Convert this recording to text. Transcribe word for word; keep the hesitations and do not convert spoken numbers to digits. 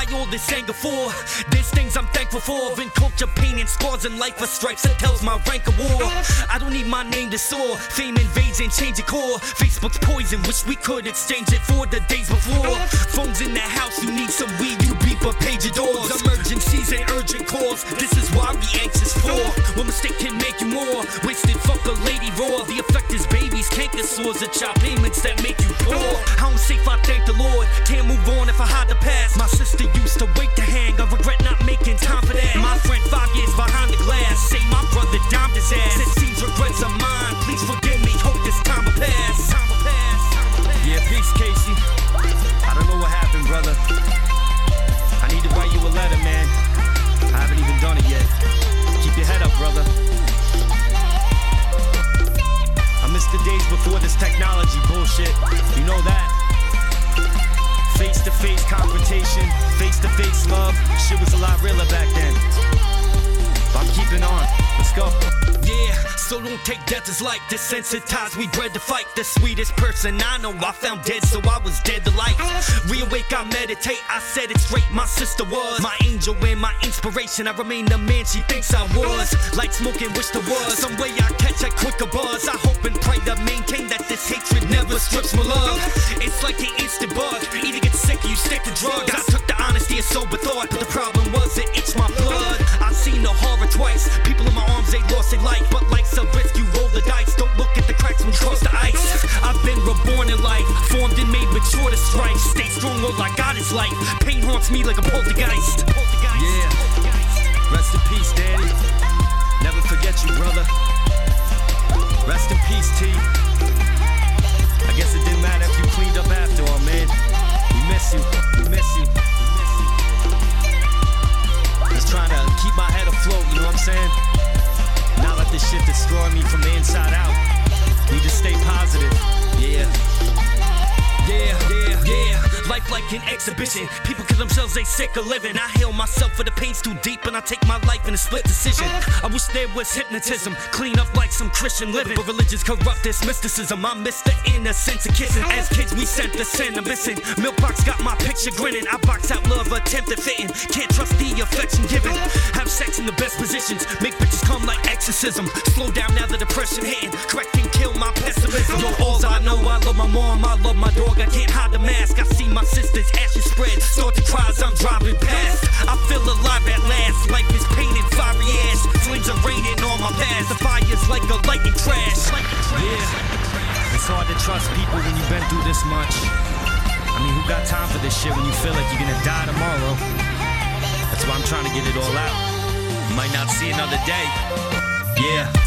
I all this anger for? There's things I'm thankful for. Been culture, pain, and scars in life, a stripes that tells my rank of war. I don't need my name to soar. Fame invades and change the core. Facebook's poison, wish we could exchange it for the days before. Phones in the house, you need some weed, you beep a page of doors. Emergencies and urgent calls, this is why we anxious for. One mistake can make you more. Wasted fuck a lady raw. The effect is babies, canker sores, and child payments that make you poor. How I'm safe, I thank the Lord. Can't move on if I hide the past. My sister used to wait to hang, I regret not making time for that. My friend five years behind the glass, say my brother dimed his ass. It seems regrets are mine, please forgive me, hope this time will pass. Yeah, peace, Casey. I don't know what happened, brother. I need to write you a letter, man. I haven't even done it yet. Keep your head up, brother. I miss the days before this technology bullshit. You know that. Face-to-face confrontation, face-to-face love. Shit was a lot realer back then. But I'm keeping on. Let's go. Yeah, so don't take death as like desensitized. We bred to fight. The sweetest person I know I found dead, so I was dead to life. Reawake, I meditate. I said it straight. My sister was my angel and my inspiration. I remain the man she thinks I was. Like smoking, wish there was some way I catch a quicker buzz. I hope and pray to maintain that this hatred never strips my love. It's like an instant bug. Either get sick or you stick to drugs. I took the honesty as sober thought, but the problem was it itched my blood. I seen the horror twice. People in my arms, they lost their life. But life's a risk, you roll the dice. Don't look at the cracks when you cross the ice. I've been reborn in life, formed and made mature to strike. Stay strong, all I got is life. Pain haunts me like a poltergeist. Yeah, rest in peace, Daddy. Never forget you, brother. Rest in peace, T. I guess it didn't matter if you cleaned up after all, man. We miss you, we miss you. Just trying to keep my head afloat, you know what I'm saying? Not let this shit destroy me from the inside out. Need to stay positive. Yeah. Yeah, yeah, yeah. Life like an exhibition. People kill themselves, they sick of living. I heal myself for the pain's too deep, and I take my life in a split decision. I wish there was hypnotism, clean up like some Christian living. But religion's corrupt this mysticism. I miss the innocence of kissing. As kids, we sent the sin of missing. Milkbox got my picture grinning. I box out love, attempted fitting. Can't trust the affection given. Have sex in the best positions. Make bitches come like exorcism. Slow down now the depression hitting. Correct and kill my pessimism. Yo, all I know, I love my mom, I love my dog. I can't hide the mask. I see my sister's ashes spread. Start to cry as I'm driving past. I feel alive at last. Life is pain and fiery ash. Flames are raining on my past. The fire's like a lightning crash. Yeah, it's hard to trust people when you've been through this much. I mean, who got time for this shit when you feel like you're gonna die tomorrow? That's why I'm trying to get it all out. You might not see another day. Yeah.